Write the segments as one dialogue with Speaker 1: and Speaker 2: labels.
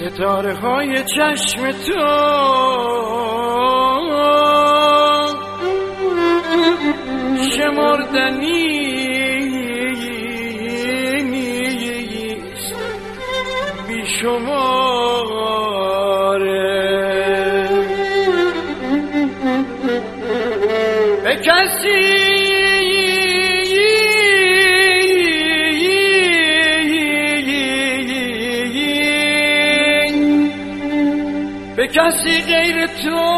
Speaker 1: ستاره های چشم تو شمردنی بی شماره به کسی به کسی غیر تو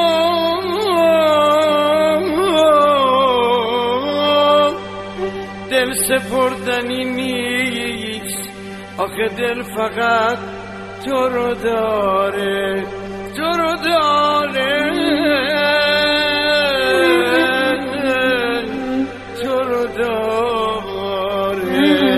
Speaker 1: دل سپردنی نیست. آخه دل فقط تو رو داره، تو رو داره، تو رو داره.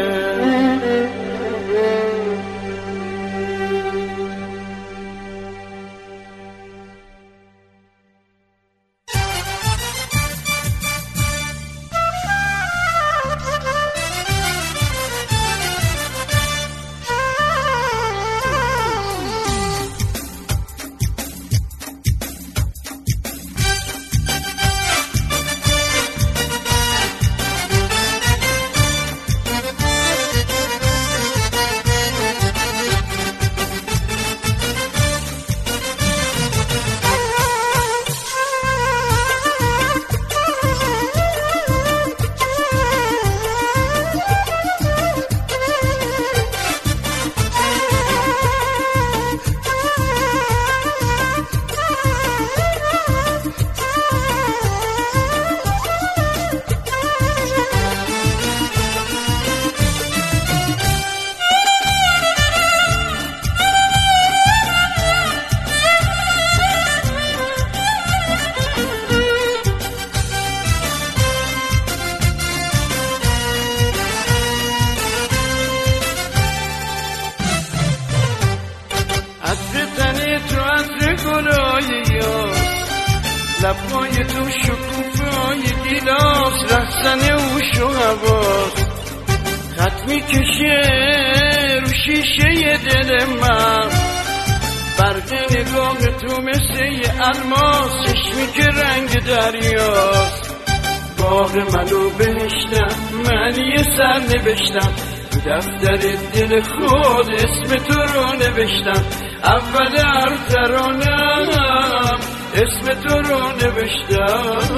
Speaker 1: لبای تو شکوفای گیلاس، رفتن اوش و حواس، خط میکشه رو شیشه دل من. برق نگاه تو مثل یه الماس، چشمی که رنگ دریاست. باغ منو بهشتم، من یه سر نوشتم تو دفتر دل خود، اسم تو رو نوشتم اول هر ترانم، اسم تو رو نوشتم.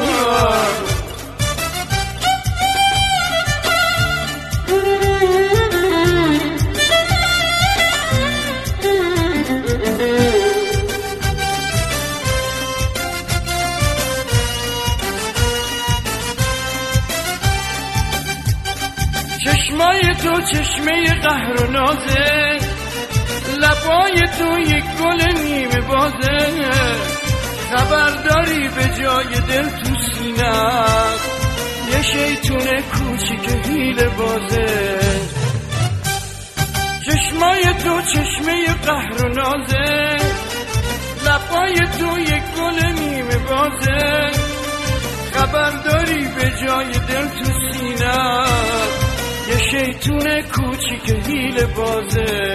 Speaker 1: چشمای تو چشمه قهر و نازه، لبای تو یک گل نیمه بازه. خبر داری به جای دل تو سینه یه شیطون کوچیک حیله بازه. چشمای تو چشمه قهر و نازه، لبای تو یک گل نیمه بازه. خبر داری به جای دل تو سینه یه شیطون کوچیک حیله بازه.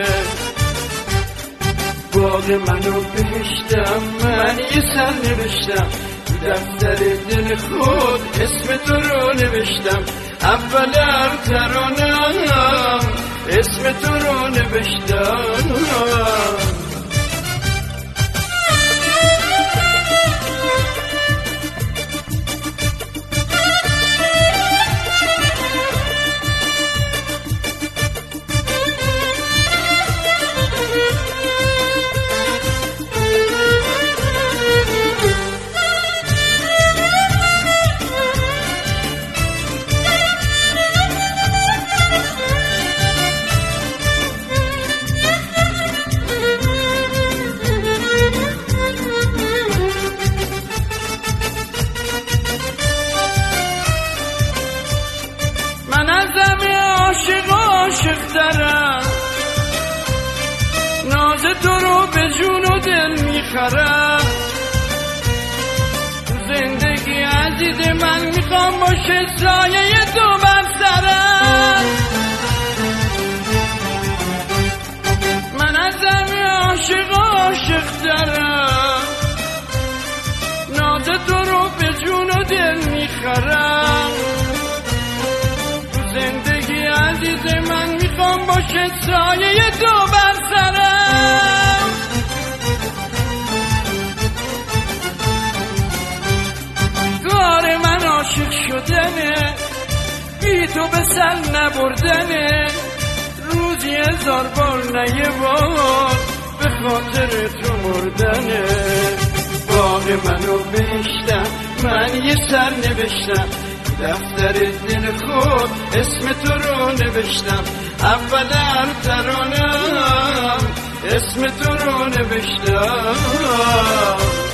Speaker 1: باغ منو بهشتم، من یه سر نوشتم تو دفتر دل خود، اسم تو رو نوشتم اول هر ترانم، اسم تو رو نوشتم. عاشق دارم، ناز تو رو به جون و دل میخرم. زندگی عزیز من میخوام باشه سایه تو بر سرم. من از همه که سایه تو بر سرم. کار من عاشق شدنه، بی تو به سر نبردنه، روزی 1000 بار نه یه بار به خاطر تو مردنه. باغ منو بهشتم، من یه سر نوشتم، دفتر دل خود اسم تو رو نوشتم، اول هر ترانم اسم تو رو نوشتم.